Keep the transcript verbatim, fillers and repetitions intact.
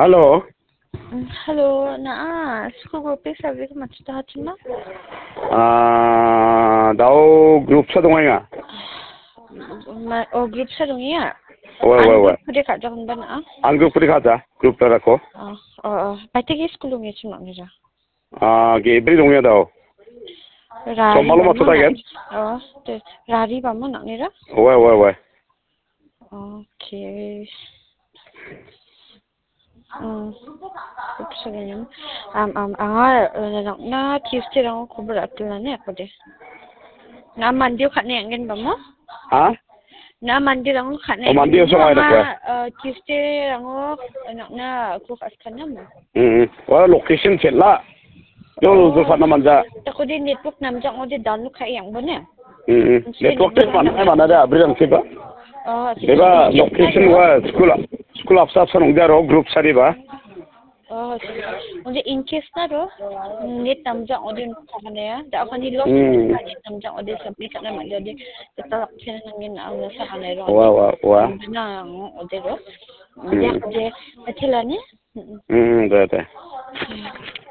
Halo. Halo, naa school group pe sabi ko macam tu na? Ah, dah grup sa dong nga. Oh group sa dong ya? Wah wah wah. Group dia kat jangan ban ah? Ang grup dia kata, grup dah aku. Oh oh, pati ke school dong ya cuma ni jah. Ah, gebri dong ya dah. Rari malam apa tak kan? Oh, tu rari bama nak ni dah? Wah wah wah. Okay. Hmm. Group sa ganyan. Um um, ah, na na Tuesday lang ako berat lang ni ako deh. Na Monday kat ni angin bama? Ah? Na Monday lang kat ni. Oh Monday so ay nak. Tuesday lang anak na aku kat sana mo. Hmm. Wah location set lah. Yo tu sana manja. Takut dia network namjak mau dia download kat yang mana? Hmm. Network tu mana mana ada abri ang siapa? Oh, Siapa location wah sekolah sekolah apa sana udah ro grup sari ba? Oh, jadi in case na ro net namjak audio kat mana ya? Dah akan di lock Hmm. net namjak audio sampai kat nama jadi tetap kena nangin ang nasa kana ro. Wah wah wah. Na audio ro. Dia dia macam ni. Hmm, betul.